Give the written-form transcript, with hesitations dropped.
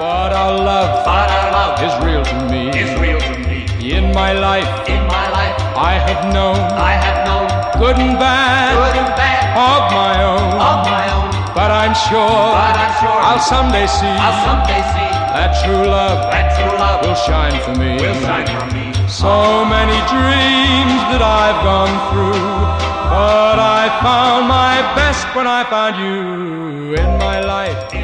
But our love is real to me. In my life, I have known good and bad of my own. But I'm sure I'll someday see that true love will shine for me. So many dreams that I've gone through, but I found my best when I found you in my life.